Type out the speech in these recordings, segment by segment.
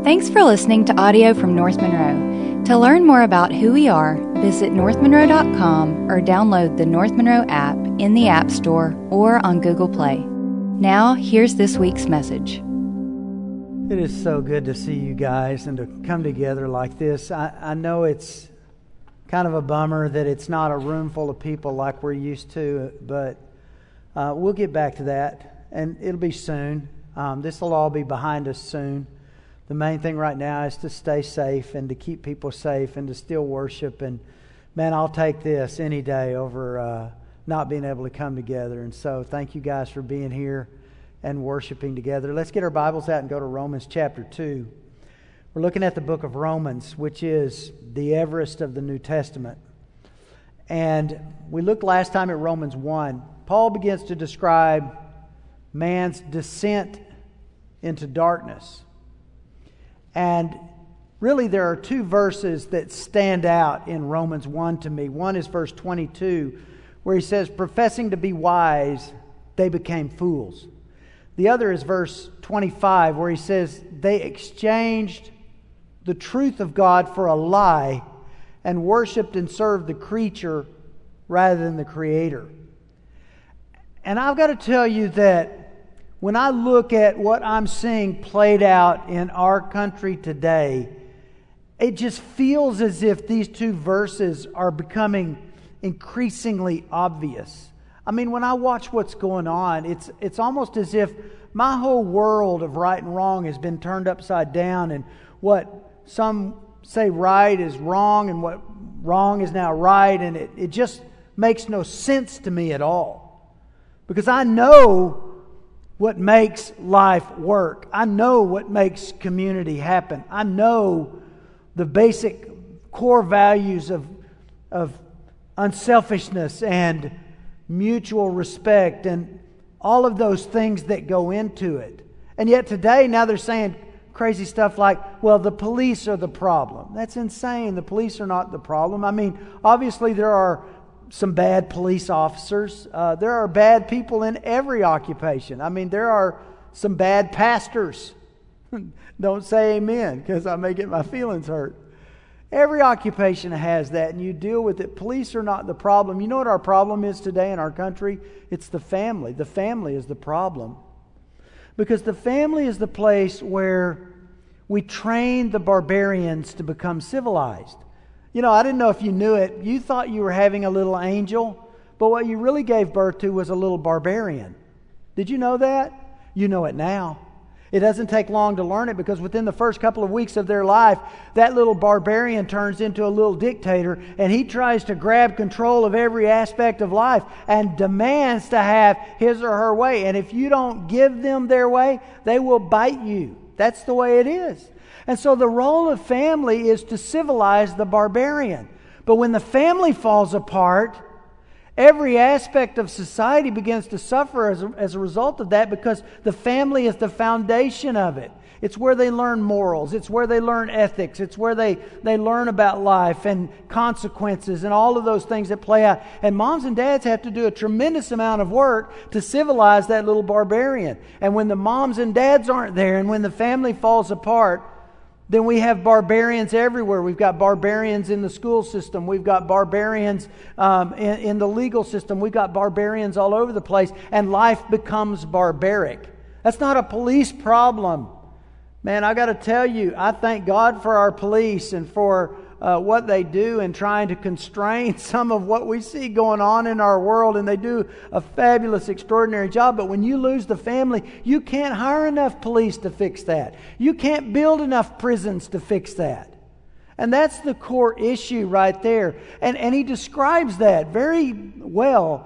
Thanks for listening to audio from North Monroe. To learn more about who we are, visit northmonroe.com or download the North Monroe app in the App Store or on Google Play. Now, here's this week's message. It is so good to see you guys and to come together like this. I know it's kind of a bummer that it's not a room full of people like we're used to, but we'll get back to that, and it'll be soon. This will all be behind us soon. The main thing right now is to stay safe and to keep people safe and to still worship. And man, I'll take this any day over not being able to come together. And so thank you guys for being here and worshiping together. Let's get our Bibles out and go to Romans chapter 2. We're looking at the book of Romans, which is the Everest of the New Testament. And we looked last time at Romans 1. Paul begins to describe man's descent into darkness. And really there are two verses that stand out in Romans 1 to me. One is verse 22, where he says, professing to be wise, they became fools. The other is verse 25, where he says, they exchanged the truth of God for a lie and worshipped and served the creature rather than the Creator. And I've got to tell you that when I look at what I'm seeing played out in our country today, it just feels as if these two verses are becoming increasingly obvious. I mean, when I watch what's going on, it's almost as if my whole world of right and wrong has been turned upside down, and what some say right is wrong and what wrong is now right, and it just makes no sense to me at all. Because I know what makes life work. I know what makes community happen. I know the basic core values of unselfishness and mutual respect and all of those things that go into it. And yet today, now they're saying crazy stuff like, well, the police are the problem. That's insane. The police are not the problem. I mean, obviously there are some bad police officers. There are bad people in every occupation. I mean, there are some bad pastors. Don't say amen, because I may get my feelings hurt. Every occupation has that, and you deal with it. Police are not the problem. You know what our problem is today in our country? It's the family. The family is the problem. Because the family is the place where we train the barbarians to become civilized. You know, I didn't know if you knew it. You thought you were having a little angel, but what you really gave birth to was a little barbarian. Did you know that? You know it now. It doesn't take long to learn it, because within the first couple of weeks of their life, that little barbarian turns into a little dictator, and he tries to grab control of every aspect of life and demands to have his or her way. And if you don't give them their way, they will bite you. That's the way it is. And so the role of family is to civilize the barbarian. But when the family falls apart, every aspect of society begins to suffer as a result of that, because the family is the foundation of it. It's where they learn morals. It's where they learn ethics. It's where they learn about life and consequences and all of those things that play out. And moms and dads have to do a tremendous amount of work to civilize that little barbarian. And when the moms and dads aren't there, and when the family falls apart, then we have barbarians everywhere. We've got barbarians in the school system. We've got barbarians in the legal system. We've got barbarians all over the place. And life becomes barbaric. That's not a police problem. Man, I got to tell you, I thank God for our police and for what they do in trying to constrain some of what we see going on in our world. And they do a fabulous, extraordinary job. But when you lose the family, you can't hire enough police to fix that. You can't build enough prisons to fix that. And that's the core issue right there. And he describes that very well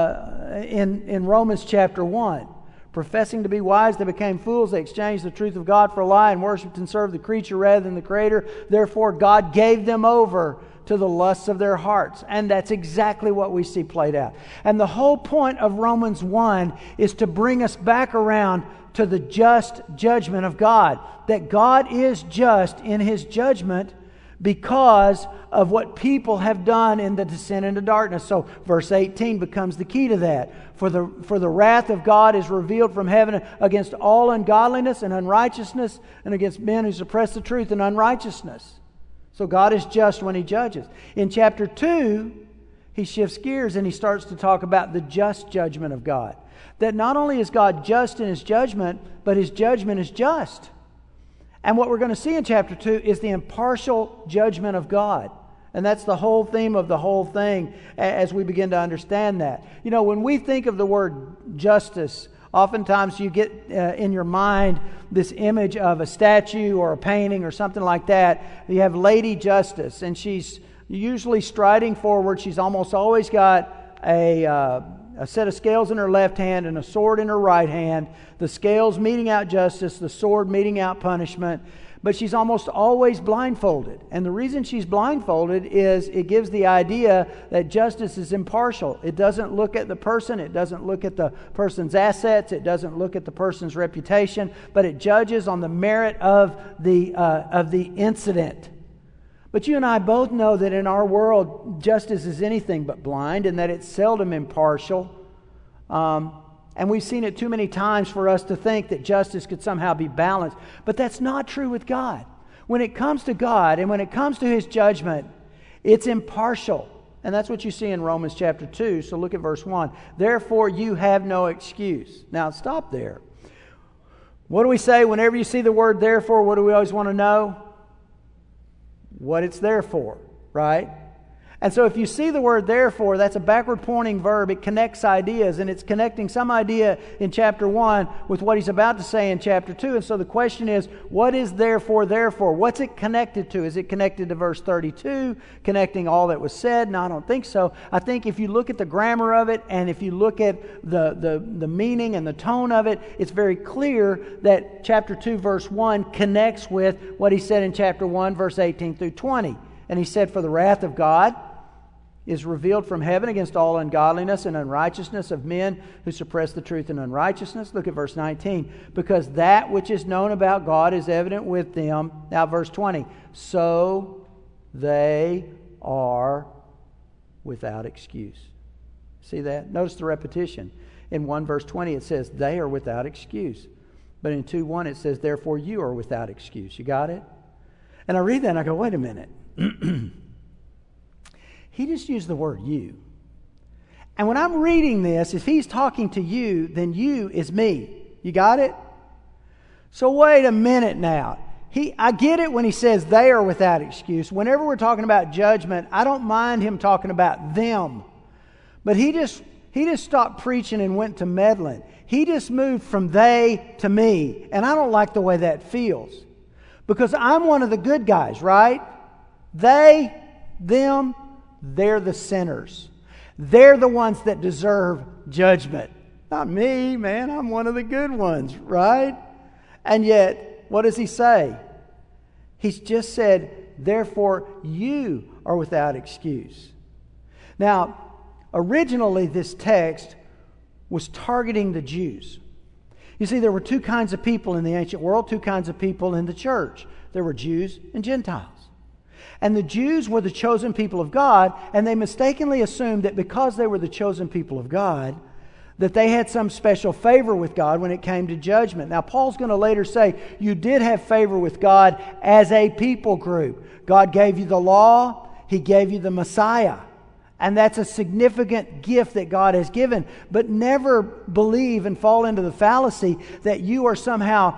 in Romans chapter 1. Professing to be wise, they became fools. They exchanged the truth of God for a lie and worshipped and served the creature rather than the Creator. Therefore, God gave them over to the lusts of their hearts. And that's exactly what we see played out. And the whole point of Romans 1 is to bring us back around to the just judgment of God. That God is just in His judgment, because of what people have done in the descent into darkness. So verse 18 becomes the key to that. For the wrath of God is revealed from heaven against all ungodliness and unrighteousness, and against men who suppress the truth and unrighteousness. So God is just when He judges. In chapter 2, He shifts gears and He starts to talk about the just judgment of God. That not only is God just in His judgment, but His judgment is just. And what we're going to see in chapter 2 is the impartial judgment of God. And that's the whole theme of the whole thing as we begin to understand that. You know, when we think of the word justice, oftentimes you get in your mind this image of a statue or a painting or something like that. You have Lady Justice, and she's usually striding forward. She's almost always got a set of scales in her left hand and a sword in her right hand. The scales meting out justice, the sword meting out punishment. But she's almost always blindfolded. And the reason she's blindfolded is it gives the idea that justice is impartial. It doesn't look at the person. It doesn't look at the person's assets. It doesn't look at the person's reputation. But it judges on the merit of the incident. But you and I both know that in our world, justice is anything but blind, and that it's seldom impartial. And we've seen it too many times for us to think that justice could somehow be balanced. But that's not true with God. When it comes to God and when it comes to His judgment, it's impartial. And that's what you see in Romans chapter 2. So look at verse 1. Therefore you have no excuse. Now stop there. What do we say whenever you see the word therefore? What do we always want to know? What it's there for, right? And so if you see the word therefore, that's a backward pointing verb. It connects ideas, and it's connecting some idea in chapter 1 with what he's about to say in chapter 2. And so the question is, what is therefore? What's it connected to? Is it connected to verse 32, connecting all that was said? No, I don't think so. I think if you look at the grammar of it, and if you look at the meaning and the tone of it, it's very clear that chapter 2 verse 1 connects with what he said in chapter 1 verse 18 through 20. And he said, for the wrath of God is revealed from heaven against all ungodliness and unrighteousness of men who suppress the truth in unrighteousness. Look at verse 19. Because that which is known about God is evident with them. Now verse 20. So they are without excuse. See that? Notice the repetition. In 1 verse 20 it says they are without excuse. But in 2:1 it says therefore you are without excuse. You got it? And I read that and I go, wait a minute. He just used the word you. And when I'm reading this, if he's talking to you, then you is me. You got it? So wait a minute now. I get it when he says they are without excuse. Whenever we're talking about judgment, I don't mind him talking about them. But he just stopped preaching and went to meddling. He just moved from they to me. And I don't like the way that feels. Because I'm one of the good guys, right? They, them, they're the sinners. They're the ones that deserve judgment. Not me, man. I'm one of the good ones, right? And yet, what does he say? He's just said, therefore you are without excuse. Now, originally this text was targeting the Jews. You see, there were two kinds of people in the ancient world, two kinds of people in the church. There were Jews and Gentiles. And the Jews were the chosen people of God, and they mistakenly assumed that because they were the chosen people of God, that they had some special favor with God when it came to judgment. Now, Paul's going to later say, you did have favor with God as a people group. God gave you the law. He gave you the Messiah. And that's a significant gift that God has given. But never believe and fall into the fallacy that you are somehow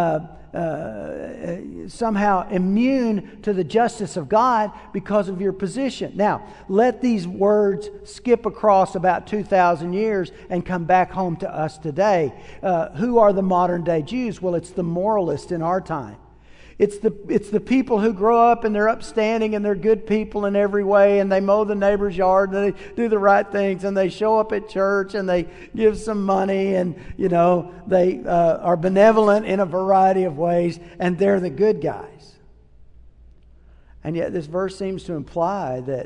immune to the justice of God because of your position. Now, let these words skip across about 2,000 years and come back home to us today. Who are the modern day Jews? Well, it's the moralists in our time. It's the people who grow up and they're upstanding and they're good people in every way, and they mow the neighbor's yard and they do the right things and they show up at church and they give some money, and they are benevolent in a variety of ways, and they're the good guys. And yet this verse seems to imply that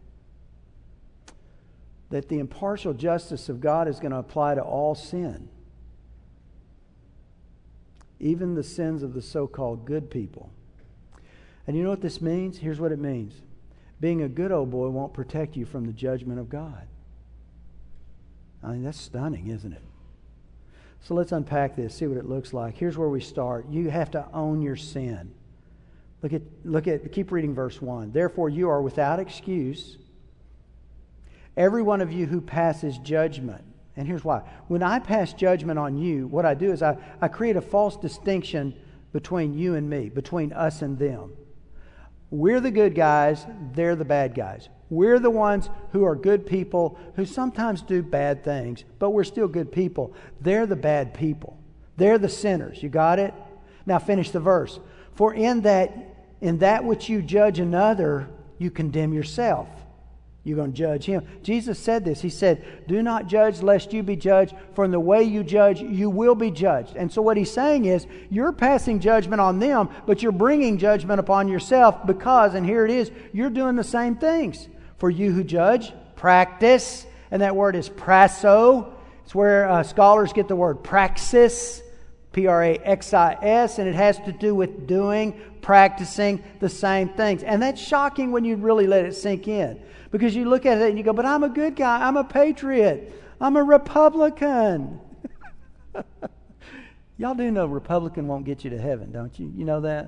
the impartial justice of God is going to apply to all sin. Even the sins of the so-called good people. And you know what this means? Here's what it means. Being a good old boy won't protect you from the judgment of God. I mean, that's stunning, isn't it? So let's unpack this, see what it looks like. Here's where we start. You have to own your sin. Keep reading verse 1. Therefore you are without excuse, every one of you who passes judgment. And here's why. When I pass judgment on you, what I do is I create a false distinction between you and me, between us and them. We're the good guys, they're the bad guys. We're the ones who are good people who sometimes do bad things, but we're still good people. They're the bad people. They're the sinners. You got it? Now finish the verse. For in that which you judge another, you condemn yourself. You're going to judge him. Jesus said this. He said, do not judge lest you be judged, for in the way you judge, you will be judged. And so what he's saying is, you're passing judgment on them, but you're bringing judgment upon yourself because, and here it is, you're doing the same things. For you who judge, practice, and that word is prasso. It's where scholars get the word praxis, Praxis, and it has to do with doing, practicing the same things. And that's shocking when you really let it sink in. Because you look at it and you go, but I'm a good guy, I'm a patriot, I'm a Republican. Y'all do know Republican won't get you to heaven, don't you? You know that?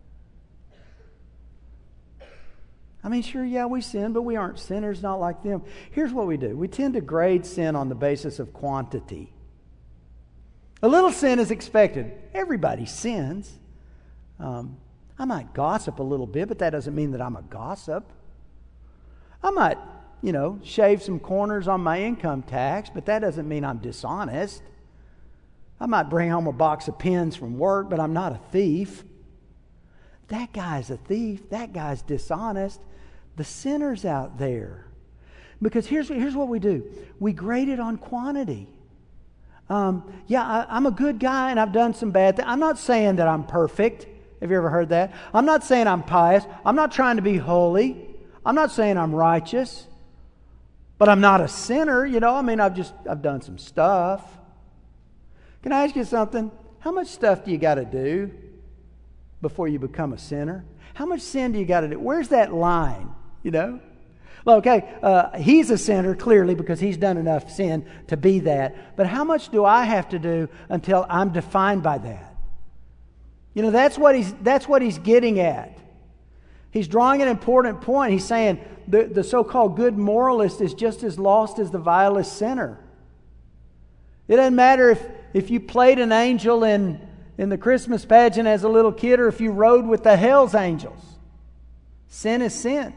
I mean, sure, yeah, we sin, but we aren't sinners, not like them. Here's what we do. We tend to grade sin on the basis of quantity. A little sin is expected. Everybody sins. I might gossip a little bit, but that doesn't mean that I'm a gossip. I might, shave some corners on my income tax, but that doesn't mean I'm dishonest. I might bring home a box of pens from work, but I'm not a thief. That guy's a thief. That guy's dishonest. The sinner's out there. Because here's what we do. We grade it on quantity. I'm a good guy and I've done some bad things. I'm not saying that I'm perfect. Have you ever heard that? I'm not saying I'm pious. I'm not trying to be holy. I'm not saying I'm righteous. But I'm not a sinner, I've done some stuff. Can I ask you something? How much stuff do you got to do before you become a sinner? How much sin do you got to do? Where's that line? Well, okay, he's a sinner clearly because he's done enough sin to be that. But how much do I have to do until I'm defined by that? That's what he's getting at. He's drawing an important point. He's saying the so-called good moralist is just as lost as the vilest sinner. It doesn't matter if you played an angel in the Christmas pageant as a little kid or if you rode with the Hell's Angels. Sin is sin.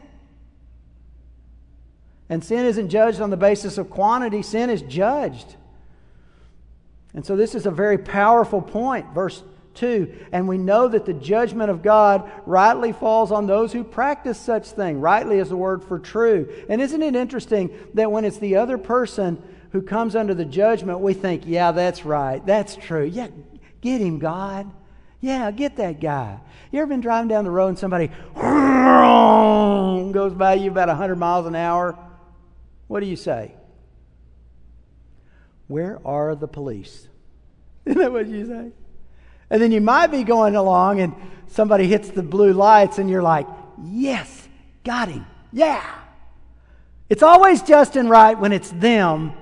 And sin isn't judged on the basis of quantity. Sin is judged. And so this is a very powerful point. Verse 2, and we know that the judgment of God rightly falls on those who practice such thing. Rightly is the word for true. And isn't it interesting that when it's the other person who comes under the judgment, we think, yeah, that's right. That's true. Yeah, get him, God. Yeah, get that guy. You ever been driving down the road and somebody goes by you about 100 miles an hour? What do you say? Where are the police? Isn't that what you say? And then you might be going along and somebody hits the blue lights and you're like, yes, got him. Yeah. It's always just and right when it's them,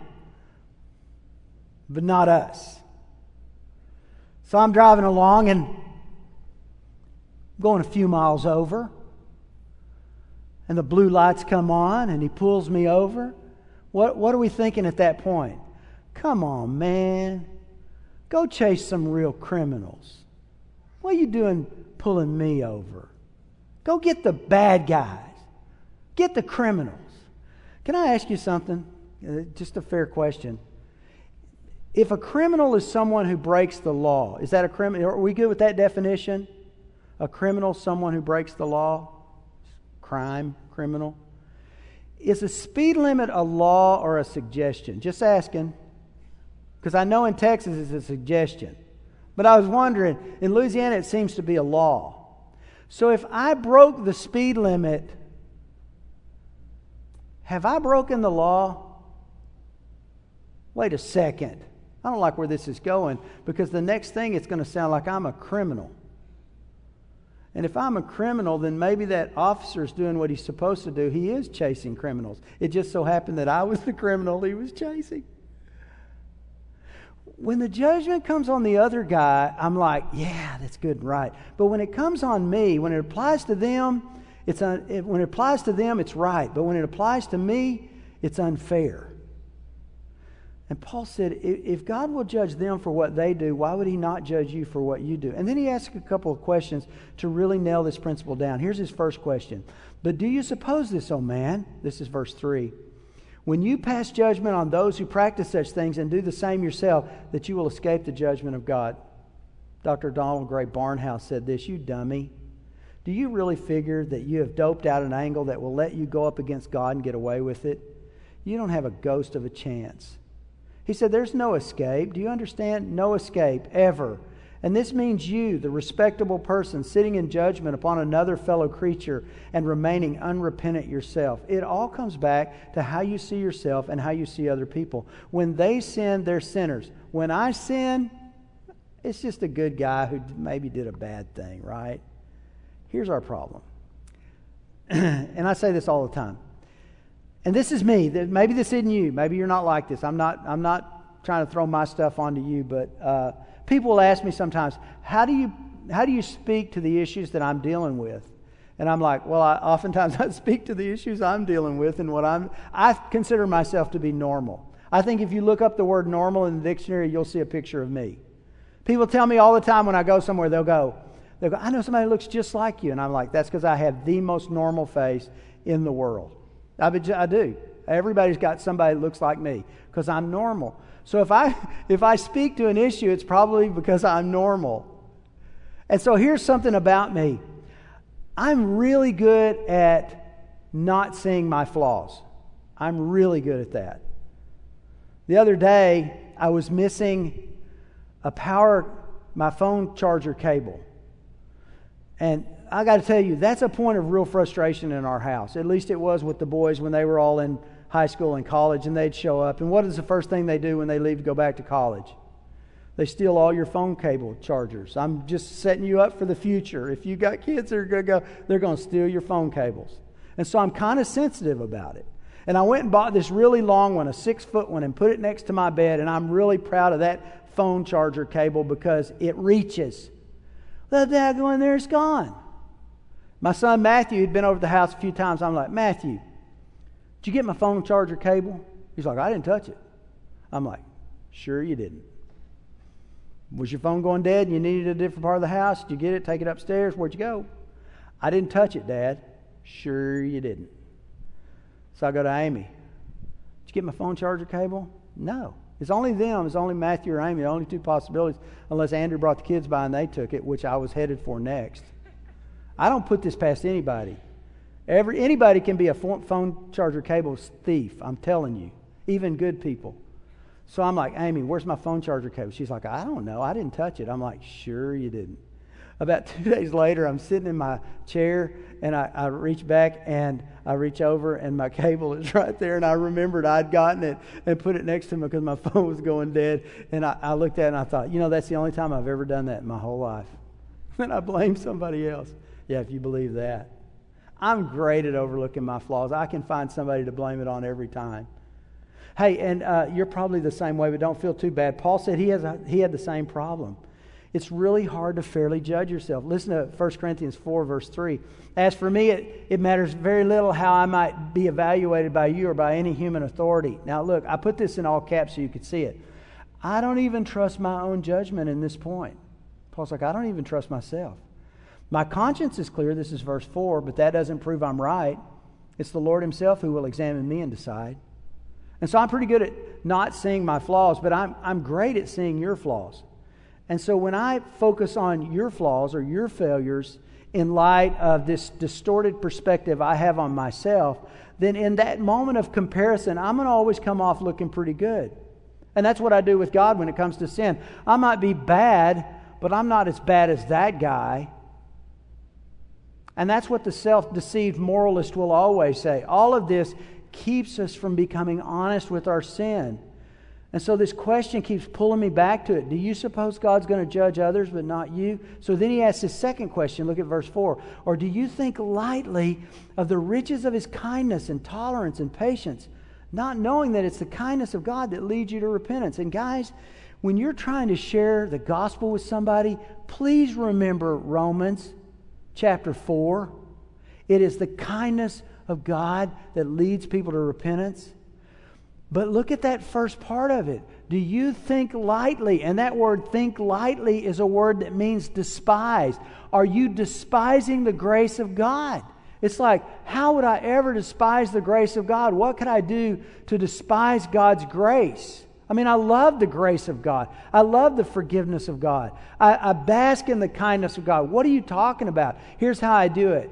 but not us. So I'm driving along and going a few miles over. And the blue lights come on and he pulls me over. What are we thinking at that point? Come on, man. Go chase some real criminals. What are you doing pulling me over? Go get the bad guys. Get the criminals. Can I ask you something? Just a fair question. If a criminal is someone who breaks the law, is that a criminal? Are we good with that definition? A criminal, someone who breaks the law? Crime, criminal. Is a speed limit a law or a suggestion? Just asking. Because I know in Texas it's a suggestion. But I was wondering, in Louisiana it seems to be a law. So if I broke the speed limit, have I broken the law? Wait a second. I don't like where this is going because the next thing it's going to sound like I'm a criminal. And if I'm a criminal, then maybe that officer's doing what he's supposed to do. He is chasing criminals. It just so happened that I was the criminal he was chasing. When the judgment comes on the other guy, I'm like, yeah, that's good and right. But when it comes on me, when it applies to them, it's right. But when it applies to me, it's unfair. And Paul said, if God will judge them for what they do, why would he not judge you for what you do? And then he asked a couple of questions to really nail this principle down. Here's his first question. But do you suppose this, O man? This is verse 3. When you pass judgment on those who practice such things and do the same yourself, that you will escape the judgment of God. Dr. Donald Gray Barnhouse said this, you dummy. Do you really figure that you have doped out an angle that will let you go up against God and get away with it? You don't have a ghost of a chance. He said, there's no escape. Do you understand? No escape, ever. And this means you, the respectable person, sitting in judgment upon another fellow creature and remaining unrepentant yourself. It all comes back to how you see yourself and how you see other people. When they sin, they're sinners. When I sin, it's just a good guy who maybe did a bad thing, right? Here's our problem. And I say this all the time. And this is me. Maybe this isn't you. Maybe you're not like this. I'm not trying to throw my stuff onto you, but people will ask me sometimes, how do you speak to the issues that I'm dealing with? And I'm like, well, oftentimes I speak to the issues I'm dealing with, and I consider myself to be normal. I think if you look up the word normal in the dictionary, you'll see a picture of me. People tell me all the time when I go somewhere, they'll go, I know somebody who looks just like you. And I'm like, that's because I have the most normal face in the world. I do. Everybody's got somebody that looks like me because I'm normal. So if I speak to an issue, it's probably because I'm normal. And so here's something about me. I'm really good at not seeing my flaws. I'm really good at that. The other day, I was missing my phone charger cable. And I got to tell you, that's a point of real frustration in our house. At least it was with the boys when they were all in high school and college, and they'd show up. And what is the first thing they do when they leave to go back to college? They steal all your phone cable chargers. I'm just setting you up for the future. If you got kids that are going to go, they're going to steal your phone cables. And so I'm kind of sensitive about it. And I went and bought this really long one, a 6-foot one, and put it next to my bed. And I'm really proud of that phone charger cable because it reaches. The daggone in there is gone. My son Matthew had been over to the house a few times. I'm like, Matthew, did you get my phone charger cable? He's like, I didn't touch it. I'm like, sure you didn't. Was your phone going dead and you needed a different part of the house? Did you get it, take it upstairs? Where'd you go? I didn't touch it, Dad. Sure you didn't. So I go to Amy. Did you get my phone charger cable? No. It's only them. It's only Matthew or Amy. The only two possibilities, unless Andrew brought the kids by and they took it, which I was headed for next. I don't put this past anybody. Anybody can be a phone charger cable thief, I'm telling you. Even good people. So I'm like, Amy, where's my phone charger cable? She's like, I don't know. I didn't touch it. I'm like, sure you didn't. About 2 days later, I'm sitting in my chair, and I reach back, and I reach over, and my cable is right there, and I remembered I'd gotten it and put it next to me because my phone was going dead. And I looked at it, and I thought, that's the only time I've ever done that in my whole life. And I blame somebody else. Yeah, if you believe that. I'm great at overlooking my flaws. I can find somebody to blame it on every time. Hey, and you're probably the same way, but don't feel too bad. Paul said he had the same problem. It's really hard to fairly judge yourself. Listen to 1 Corinthians 4, verse 3. As for me, it matters very little how I might be evaluated by you or by any human authority. Now, look, I put this in all caps so you could see it. I don't even trust my own judgment in this point. Paul's like, I don't even trust myself. My conscience is clear, this is verse 4, but that doesn't prove I'm right. It's the Lord himself who will examine me and decide. And so I'm pretty good at not seeing my flaws, but I'm great at seeing your flaws. And so when I focus on your flaws or your failures in light of this distorted perspective I have on myself, then in that moment of comparison, I'm going to always come off looking pretty good. And that's what I do with God when it comes to sin. I might be bad, but I'm not as bad as that guy. And that's what the self-deceived moralist will always say. All of this keeps us from becoming honest with our sin. And so this question keeps pulling me back to it. Do you suppose God's going to judge others but not you? So then he asks his second question. Look at verse 4. Or do you think lightly of the riches of his kindness and tolerance and patience, not knowing that it's the kindness of God that leads you to repentance? And guys, when you're trying to share the gospel with somebody, please remember Romans chapter 4. It is the kindness of God that leads people to repentance. But look at that first part of it. Do you think lightly? And that word think lightly is a word that means despise. Are you despising the grace of God? It's like, how would I ever despise the grace of God? What could I do to despise God's grace? I mean, I love the grace of God. I love the forgiveness of God. I bask in the kindness of God. What are you talking about? Here's how I do it.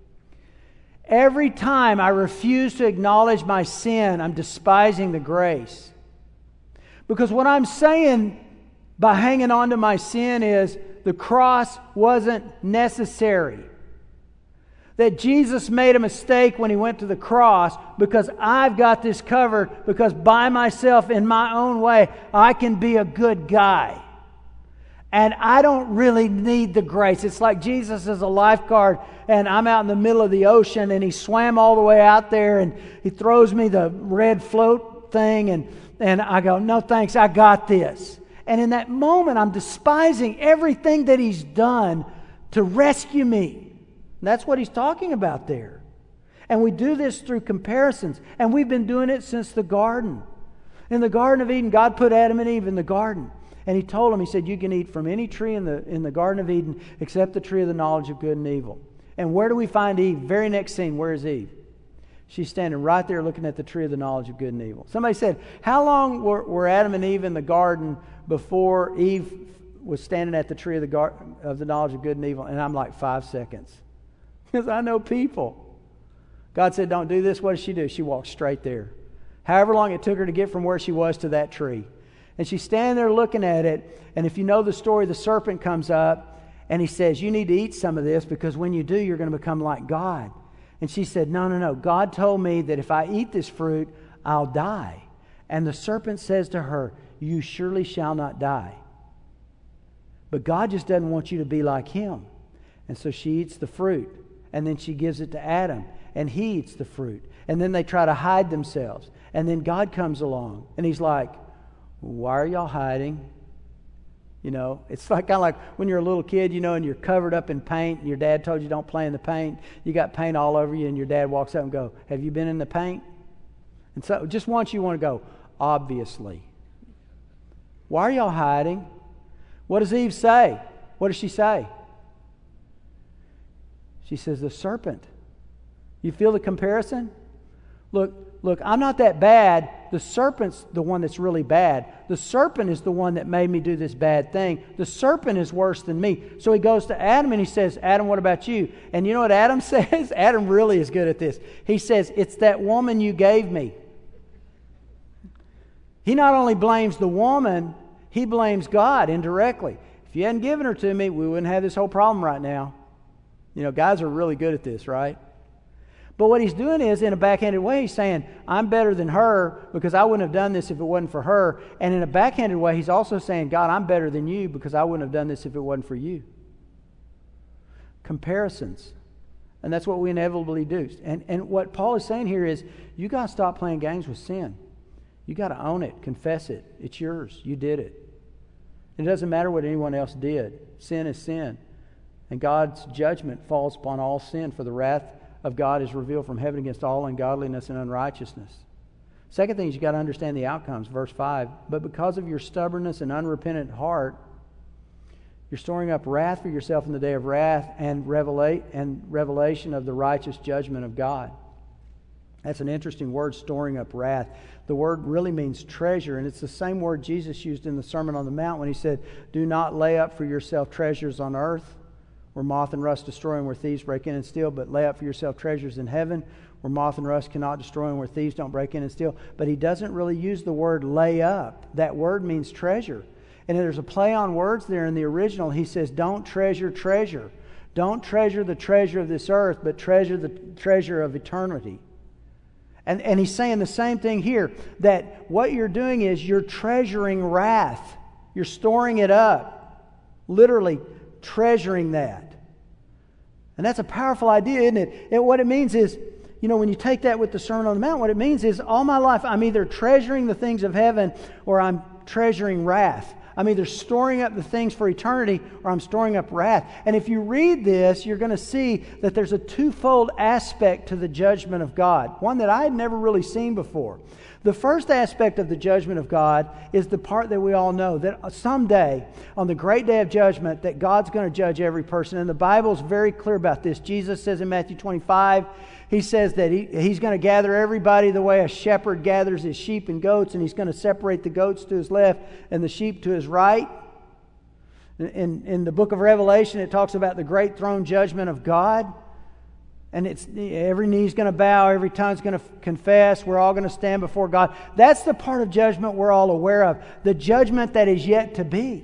Every time I refuse to acknowledge my sin, I'm despising the grace. Because what I'm saying by hanging on to my sin is the cross wasn't necessary. That Jesus made a mistake when he went to the cross because I've got this covered, because by myself in my own way I can be a good guy. And I don't really need the grace. It's like Jesus is a lifeguard and I'm out in the middle of the ocean and he swam all the way out there and he throws me the red float thing and I go, no thanks, I got this. And in that moment I'm despising everything that he's done to rescue me. And that's what he's talking about there. And we do this through comparisons. And we've been doing it since the garden. In the Garden of Eden, God put Adam and Eve in the garden. And he told them, he said, you can eat from any tree in the Garden of Eden except the tree of the knowledge of good and evil. And where do we find Eve? Very next scene, where is Eve? She's standing right there looking at the tree of the knowledge of good and evil. Somebody said, how long were Adam and Eve in the garden before Eve was standing at the tree of the knowledge of good and evil? And I'm like, 5 seconds. Because I know people. God said, don't do this. What does she do? She walks straight there. However long it took her to get from where she was to that tree. And she's standing there looking at it. And if you know the story, the serpent comes up and he says, you need to eat some of this because when you do, you're going to become like God. And she said, no. God told me that if I eat this fruit, I'll die. And the serpent says to her, you surely shall not die. But God just doesn't want you to be like him. And so she eats the fruit. And then she gives it to Adam. And he eats the fruit. And then they try to hide themselves. And then God comes along. And he's like, why are y'all hiding? You know, it's like kind of like when you're a little kid, you know, and you're covered up in paint. And your dad told you don't play in the paint. You got paint all over you. And your dad walks up and goes, have you been in the paint? And so just once you want to go, obviously. Why are y'all hiding? What does Eve say? What does she say? She says, the serpent. You feel the comparison? Look, I'm not that bad. The serpent's the one that's really bad. The serpent is the one that made me do this bad thing. The serpent is worse than me. So he goes to Adam and he says, Adam, what about you? And you know what Adam says? Adam really is good at this. He says, it's that woman you gave me. He not only blames the woman, he blames God indirectly. If you hadn't given her to me, we wouldn't have this whole problem right now. You know, guys are really good at this, right? But what he's doing is, in a backhanded way, he's saying, I'm better than her because I wouldn't have done this if it wasn't for her. And in a backhanded way, he's also saying, God, I'm better than you because I wouldn't have done this if it wasn't for you. Comparisons. And that's what we inevitably do. And what Paul is saying here is, you got to stop playing games with sin. You got to own it, confess it. It's yours. You did it. It doesn't matter what anyone else did. Sin is sin. And God's judgment falls upon all sin, for the wrath of God is revealed from heaven against all ungodliness and unrighteousness. Second thing is you got to understand the outcomes. Verse 5, but because of your stubbornness and unrepentant heart, you're storing up wrath for yourself in the day of wrath and revelation of the righteous judgment of God. That's an interesting word, storing up wrath. The word really means treasure, and it's the same word Jesus used in the Sermon on the Mount when he said, do not lay up for yourself treasures on earth, where moth and rust destroy and where thieves break in and steal, but lay up for yourself treasures in heaven, where moth and rust cannot destroy and where thieves don't break in and steal. But he doesn't really use the word lay up. That word means treasure. And there's a play on words there in the original. He says, don't treasure treasure. Don't treasure the treasure of this earth, but treasure the treasure of eternity. And he's saying the same thing here, that what you're doing is you're treasuring wrath. You're storing it up. Literally treasuring that. And that's a powerful idea, isn't it? And what it means is, when you take that with the Sermon on the Mount, what it means is all my life I'm either treasuring the things of heaven or I'm treasuring wrath. I'm either storing up the things for eternity or I'm storing up wrath. And if you read this, you're going to see that there's a twofold aspect to the judgment of God, one that I had never really seen before. The first aspect of the judgment of God is the part that we all know, that someday, on the great day of judgment, that God's going to judge every person. And the Bible's very clear about this. Jesus says in Matthew 25, He says that He's going to gather everybody the way a shepherd gathers his sheep and goats, and He's going to separate the goats to His left and the sheep to His right. In the book of Revelation, it talks about the great throne judgment of God. And it's every knee's going to bow, every tongue's going to confess, we're all going to stand before God. That's the part of judgment we're all aware of. The judgment that is yet to be.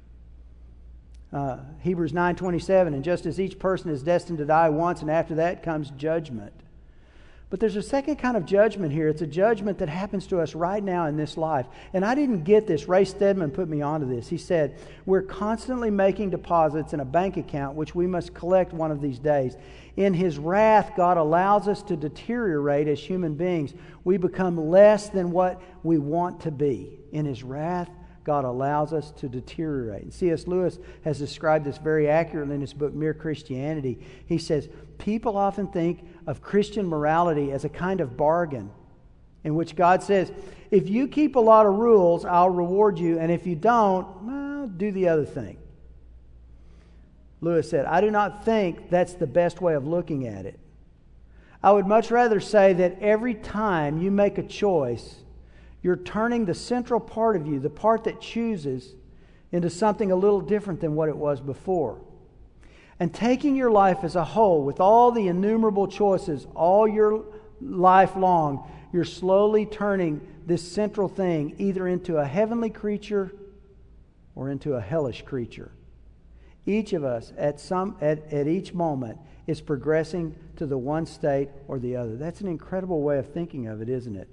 Hebrews 9:27, and just as each person is destined to die once, and after that comes judgment. But there's a second kind of judgment here. It's a judgment that happens to us right now in this life. And I didn't get this. Ray Stedman put me onto this. He said, we're constantly making deposits in a bank account which we must collect one of these days. In His wrath, God allows us to deteriorate as human beings. We become less than what we want to be. In His wrath, God allows us to deteriorate. And C.S. Lewis has described this very accurately in his book, Mere Christianity. He says, people often think of Christian morality as a kind of bargain in which God says, if you keep a lot of rules, I'll reward you, and if you don't, well, do the other thing. Lewis said, I do not think that's the best way of looking at it. I would much rather say that every time you make a choice, you're turning the central part of you, the part that chooses, into something a little different than what it was before. And taking your life as a whole, with all the innumerable choices, all your life long, you're slowly turning this central thing either into a heavenly creature or into a hellish creature. Each of us, at each moment, is progressing to the one state or the other. That's an incredible way of thinking of it, isn't it?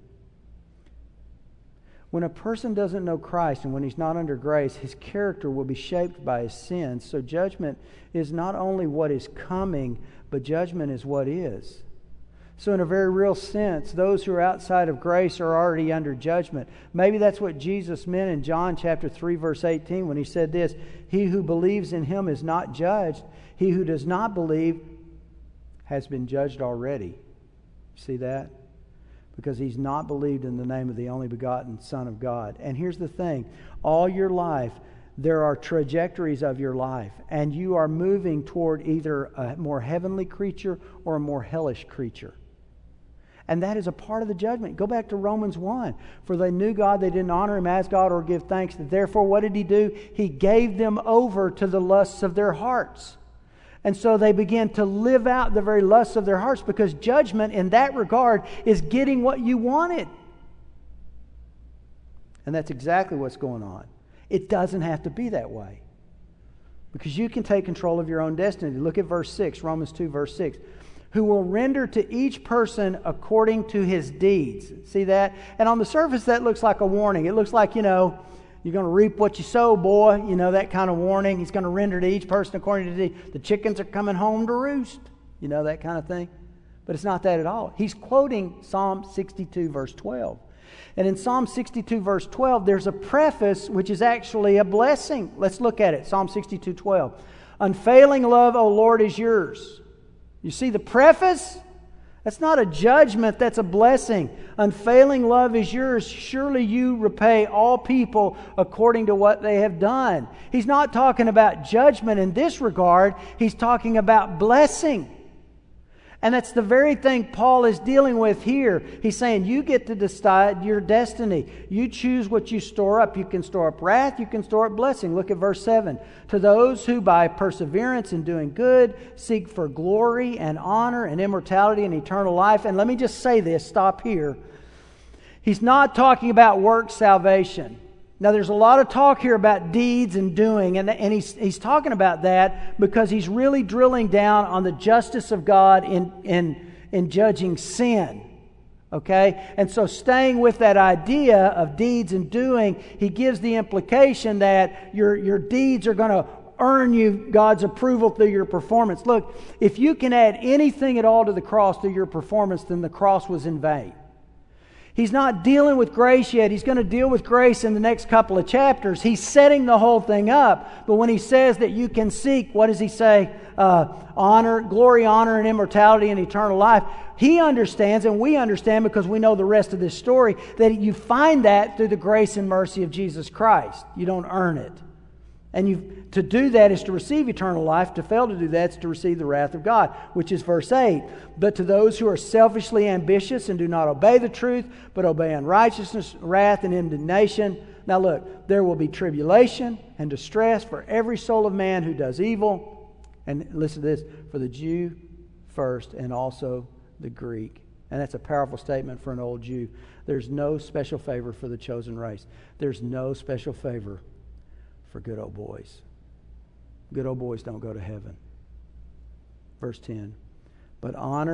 When a person doesn't know Christ and when he's not under grace, his character will be shaped by his sins. So judgment is not only what is coming, but judgment is what is. So in a very real sense, those who are outside of grace are already under judgment. Maybe that's what Jesus meant in John chapter 3, verse 18 when He said this, He who believes in Him is not judged. He who does not believe has been judged already. See that? Because he's not believed in the name of the only begotten Son of God. And here's the thing. All your life, there are trajectories of your life. And you are moving toward either a more heavenly creature or a more hellish creature. And that is a part of the judgment. Go back to Romans 1. For they knew God, they didn't honor Him as God or give thanks. Therefore, what did He do? He gave them over to the lusts of their hearts. And so they began to live out the very lusts of their hearts, because judgment in that regard is getting what you wanted. And that's exactly what's going on. It doesn't have to be that way, because you can take control of your own destiny. Look at verse 6, Romans 2, verse 6. Who will render to each person according to his deeds. See that? And on the surface, that looks like a warning. It looks like, you're going to reap what you sow, boy. That kind of warning. He's going to render to each person according to the deed. The chickens are coming home to roost. That kind of thing. But it's not that at all. He's quoting Psalm 62, verse 12. And in Psalm 62, verse 12, there's a preface which is actually a blessing. Let's look at it. Psalm 62, 12. Unfailing love, O Lord, is yours. You see the preface? That's not a judgment, that's a blessing. Unfailing love is yours. Surely you repay all people according to what they have done. He's not talking about judgment in this regard. He's talking about blessing. And that's the very thing Paul is dealing with here. He's saying you get to decide your destiny. You choose what you store up. You can store up wrath. You can store up blessing. Look at verse 7. To those who by perseverance in doing good seek for glory and honor and immortality and eternal life. And let me just say this, stop here. He's not talking about work salvation. Now, there's a lot of talk here about deeds and doing, and he's talking about that because he's really drilling down on the justice of God in judging sin. Okay? And so staying with that idea of deeds and doing, he gives the implication that your deeds are going to earn you God's approval through your performance. Look, if you can add anything at all to the cross through your performance, then the cross was in vain. He's not dealing with grace yet. He's going to deal with grace in the next couple of chapters. He's setting the whole thing up. But when he says that you can seek, what does he say? Honor, glory, honor, and immortality and eternal life. He understands, and we understand because we know the rest of this story, that you find that through the grace and mercy of Jesus Christ. You don't earn it. And to do that is to receive eternal life. To fail to do that is to receive the wrath of God, which is verse 8. But to those who are selfishly ambitious and do not obey the truth, but obey unrighteousness, wrath, and indignation. Now look, there will be tribulation and distress for every soul of man who does evil. And listen to this, for the Jew first and also the Greek. And that's a powerful statement for an old Jew. There's no special favor for the chosen race. There's no special favor for good old boys. Good old boys don't go to heaven. Verse 10. But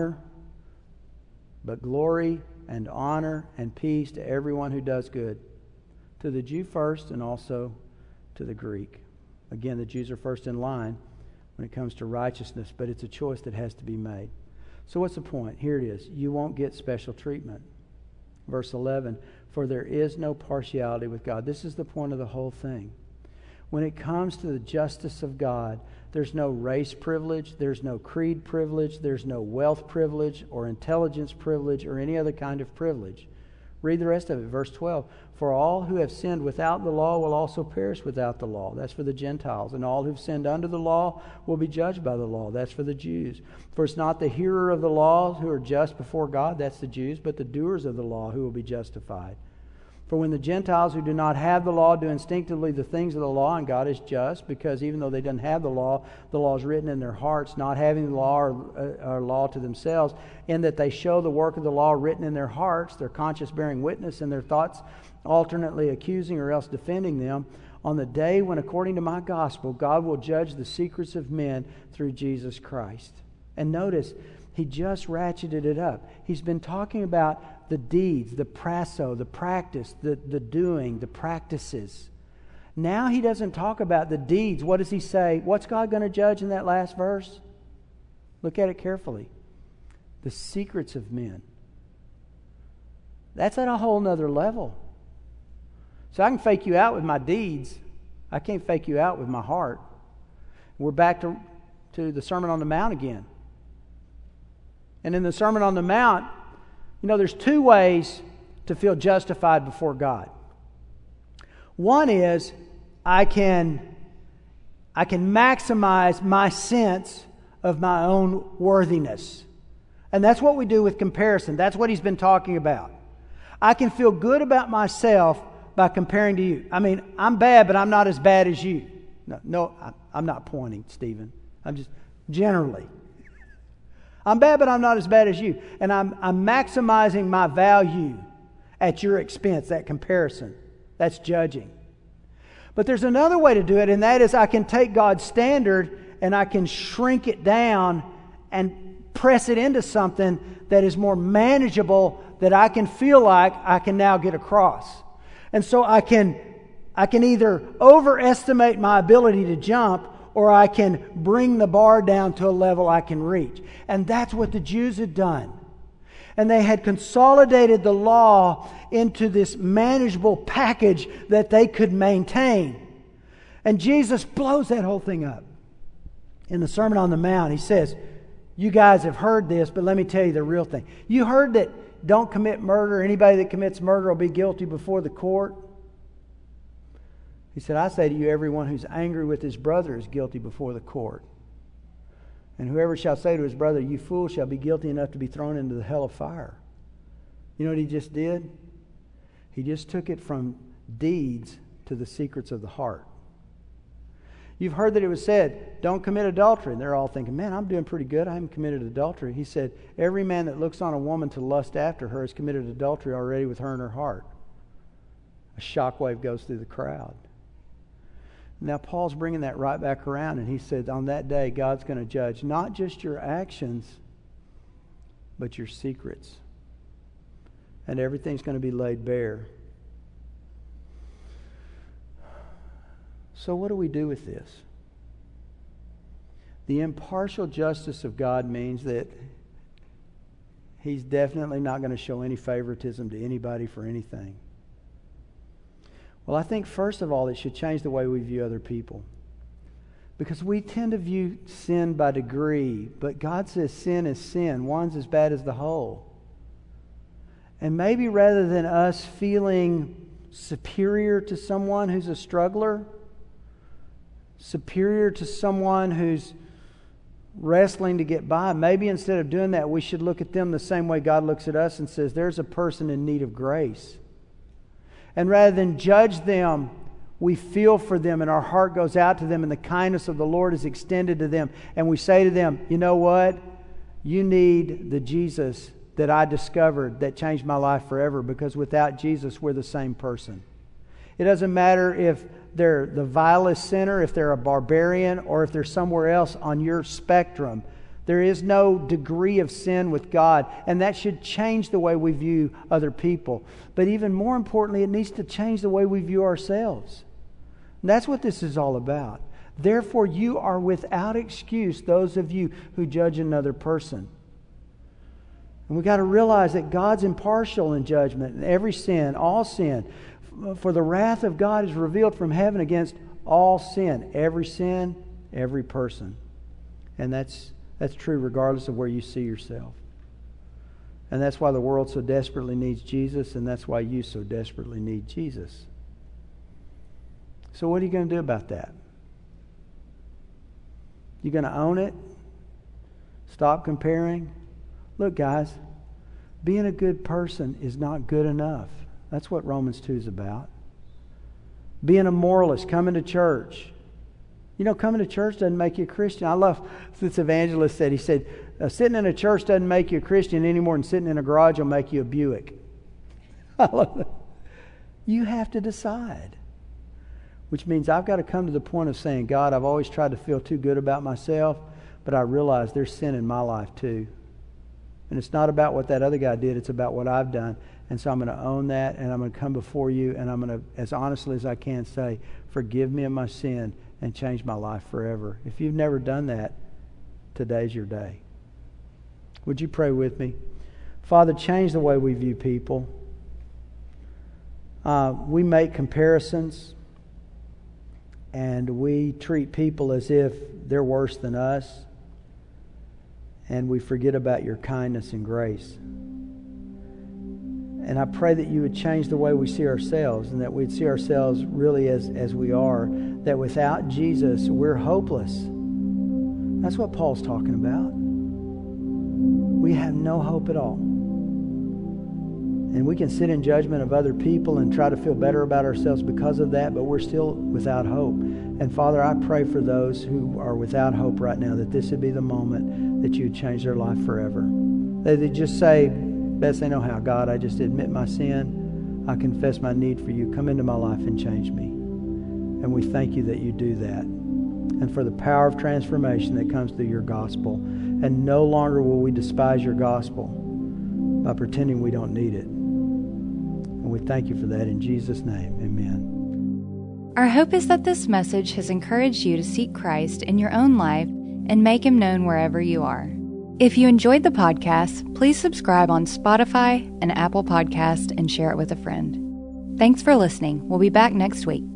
glory and honor and peace to everyone who does good. To the Jew first and also to the Greek. Again, the Jews are first in line when it comes to righteousness, but it's a choice that has to be made. So what's the point? Here it is. You won't get special treatment. Verse 11. For there is no partiality with God. This is the point of the whole thing. When it comes to the justice of God, there's no race privilege, there's no creed privilege, there's no wealth privilege or intelligence privilege or any other kind of privilege. Read the rest of it, verse 12. For all who have sinned without the law will also perish without the law. That's for the Gentiles. And all who've sinned under the law will be judged by the law. That's for the Jews. For it's not the hearer of the law who are just before God, that's the Jews, but the doers of the law who will be justified. For when the Gentiles who do not have the law do instinctively the things of the law, and God is just, because even though they don't have the law is written in their hearts, not having the law or law to themselves, in that they show the work of the law written in their hearts, their conscience bearing witness, and their thoughts alternately accusing or else defending them, on the day when, according to my gospel, God will judge the secrets of men through Jesus Christ. And notice, he just ratcheted it up. He's been talking about the deeds, the prasso, the practice, the doing, the practices. Now he doesn't talk about the deeds. What does he say? What's God going to judge in that last verse? Look at it carefully. The secrets of men. That's at a whole nother level. So I can fake you out with my deeds. I can't fake you out with my heart. We're back to the Sermon on the Mount again. And in the Sermon on the Mount, there's two ways to feel justified before God. One is I can maximize my sense of my own worthiness. And that's what we do with comparison. That's what he's been talking about. I can feel good about myself by comparing to you. I mean, I'm bad, but I'm not as bad as you. No, I'm not pointing, Stephen. I'm just generally. I'm bad, but I'm not as bad as you. And I'm maximizing my value at your expense, that comparison. That's judging. But there's another way to do it, and that is I can take God's standard and I can shrink it down and press it into something that is more manageable, that I can feel like I can now get across. And so I can either overestimate my ability to jump, or I can bring the bar down to a level I can reach. And that's what the Jews had done. And they had consolidated the law into this manageable package that they could maintain. And Jesus blows that whole thing up. In the Sermon on the Mount, he says, you guys have heard this, but let me tell you the real thing. You heard that don't commit murder. Anybody that commits murder will be guilty before the court. He said, I say to you, everyone who's angry with his brother is guilty before the court. And whoever shall say to his brother, you fool, shall be guilty enough to be thrown into the hell of fire. You know what he just did? He just took it from deeds to the secrets of the heart. You've heard that it was said, don't commit adultery. And they're all thinking, man, I'm doing pretty good. I haven't committed adultery. He said, every man that looks on a woman to lust after her has committed adultery already with her in her heart. A shockwave goes through the crowd. Now, Paul's bringing that right back around, and he said, on that day, God's going to judge not just your actions, but your secrets. and everything's going to be laid bare. So what do we do with this? The impartial justice of God means that He's definitely not going to show any favoritism to anybody for anything. Well, I think first of all, it should change the way we view other people. Because we tend to view sin by degree, but God says sin is sin. One's as bad as the whole. And maybe rather than us feeling superior to someone who's a struggler, superior to someone who's wrestling to get by, maybe instead of doing that, we should look at them the same way God looks at us and says, there's a person in need of grace. And rather than judge them, we feel for them and our heart goes out to them and the kindness of the Lord is extended to them. And we say to them, you know what? You need the Jesus that I discovered that changed my life forever, because without Jesus, we're the same person. It doesn't matter if they're the vilest sinner, if they're a barbarian, or if they're somewhere else on your spectrum. There is no degree of sin with God, and that should change the way we view other people. But even more importantly, it needs to change the way we view ourselves. And that's what this is all about. Therefore, you are without excuse, those of you who judge another person. And we've got to realize that God's impartial in judgment, and every sin, all sin. For the wrath of God is revealed from heaven against all sin, every person. And that's true regardless of where you see yourself. And that's why the world so desperately needs Jesus, and that's why you so desperately need Jesus. So what are you going to do about that? You going to own it? Stop comparing? Look, guys, being a good person is not good enough. That's what Romans 2 is about. Being a moralist, coming to church. You know, coming to church doesn't make you a Christian. I love this evangelist said. He said, sitting in a church doesn't make you a Christian any more than sitting in a garage will make you a Buick. I love that. You have to decide. Which means I've got to come to the point of saying, God, I've always tried to feel too good about myself, but I realize there's sin in my life too. And it's not about what that other guy did, it's about what I've done. And so I'm going to own that, and I'm going to come before you, and I'm going to, as honestly as I can, say, forgive me of my sin and change my life forever. If you've never done that, today's your day. Would you pray with me? Father, change the way we view people. We make comparisons, and we treat people as if they're worse than us, and we forget about your kindness and grace. And I pray that you would change the way we see ourselves, and that we'd see ourselves really as we are, that without Jesus, we're hopeless. That's what Paul's talking about. We have no hope at all. And we can sit in judgment of other people and try to feel better about ourselves because of that, but we're still without hope. And Father, I pray for those who are without hope right now, that this would be the moment that you would change their life forever. That they just say, best they know how, God, I just admit my sin. I confess my need for you. Come into my life and change me. And we thank you that you do that. And for the power of transformation that comes through your gospel. And no longer will we despise your gospel by pretending we don't need it. And we thank you for that in Jesus' name. Amen. Our hope is that this message has encouraged you to seek Christ in your own life and make Him known wherever you are. If you enjoyed the podcast, please subscribe on Spotify and Apple Podcast and share it with a friend. Thanks for listening. We'll be back next week.